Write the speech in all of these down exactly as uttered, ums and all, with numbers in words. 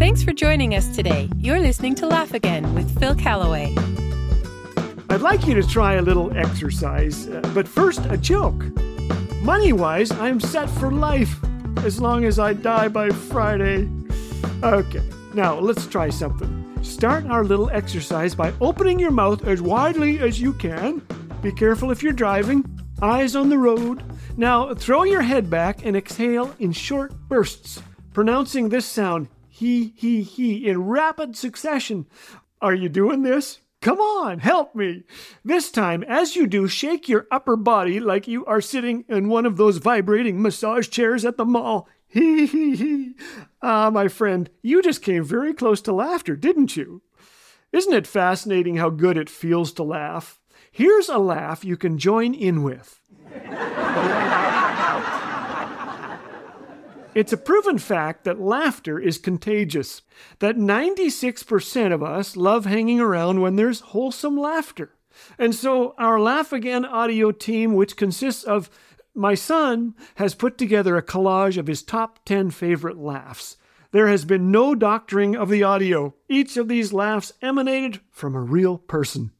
Thanks for joining us today. You're listening to Laugh Again with Phil Callaway. I'd like you to try a little exercise, uh, but first a joke. Money-wise, I'm set for life, as long as I die by Friday. Okay, now let's try something. Start our little exercise by opening your mouth as widely as you can. Be careful if you're driving. Eyes on the road. Now throw your head back and exhale in short bursts, pronouncing this sound, he, he, he, in rapid succession. Are you doing this? Come on, help me. This time, as you do, shake your upper body like you are sitting in one of those vibrating massage chairs at the mall. Hee hee hee. Ah, my friend, you just came very close to laughter, didn't you? Isn't it fascinating how good it feels to laugh? Here's a laugh you can join in with. It's a proven fact that laughter is contagious, that ninety-six percent of us love hanging around when there's wholesome laughter. And so our Laugh Again audio team, which consists of my son, has put together a collage of his top ten favorite laughs. There has been no doctoring of the audio. Each of these laughs emanated from a real person.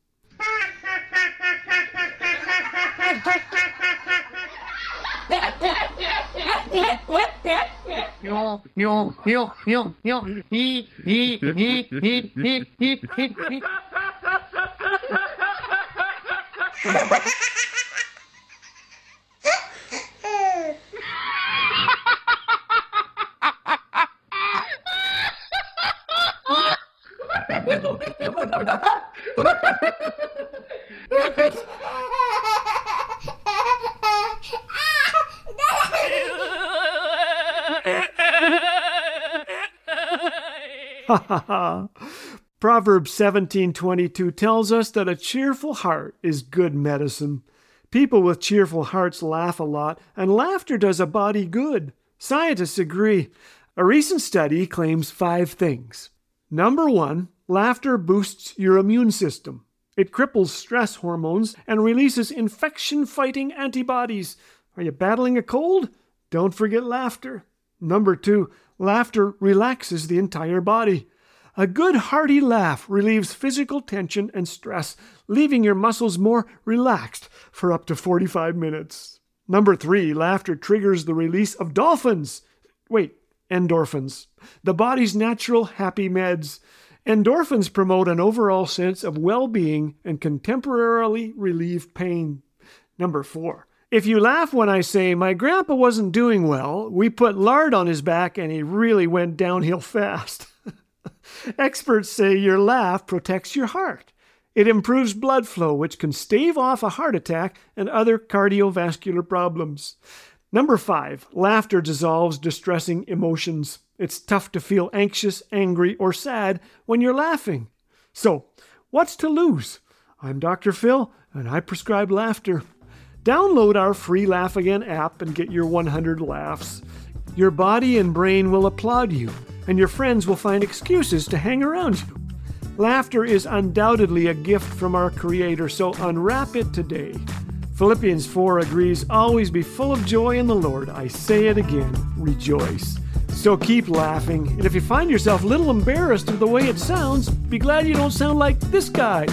Yo, yo, yo, yo, yo, he, he, he, he, he, he, he. Proverbs seventeen twenty-two tells us that a cheerful heart is good medicine. People with cheerful hearts laugh a lot, and laughter does a body good. Scientists agree. A recent study claims five things. Number one, laughter boosts your immune system. It cripples stress hormones and releases infection-fighting antibodies. Are you battling a cold? Don't forget laughter. Number two, laughter relaxes the entire body. A good hearty laugh relieves physical tension and stress, leaving your muscles more relaxed for up to forty-five minutes. Number three, laughter triggers the release of dolphins. Wait, endorphins. The body's natural happy meds. Endorphins promote an overall sense of well-being and can temporarily relieve pain. Number four, if you laugh when I say, my grandpa wasn't doing well, we put lard on his back and he really went downhill fast. Experts say your laugh protects your heart. It improves blood flow, which can stave off a heart attack and other cardiovascular problems. Number five, laughter dissolves distressing emotions. It's tough to feel anxious, angry, or sad when you're laughing. So, what's to lose? I'm Doctor Phil, and I prescribe laughter. Download our free Laugh Again app and get your one hundred laughs. Your body and brain will applaud you, and your friends will find excuses to hang around you. Laughter is undoubtedly a gift from our Creator, so unwrap it today. Philippians four agrees, always be full of joy in the Lord. I say it again, rejoice. So keep laughing, and if you find yourself a little embarrassed of the way it sounds, be glad you don't sound like this guy.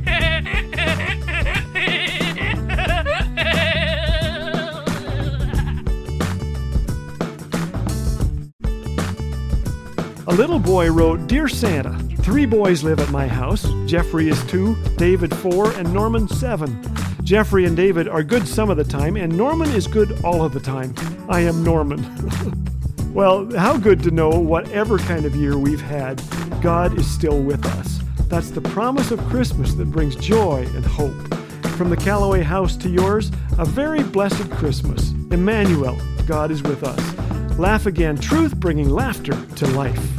A little boy wrote, Dear Santa, three boys live at my house. Jeffrey is two, David four, and Norman seven. Jeffrey and David are good some of the time, and Norman is good all of the time. I am Norman. Well, how good to know whatever kind of year we've had, God is still with us. That's the promise of Christmas that brings joy and hope. From the Callaway house to yours, a very blessed Christmas. Emmanuel, God is with us. Laugh Again, truth bringing laughter to life.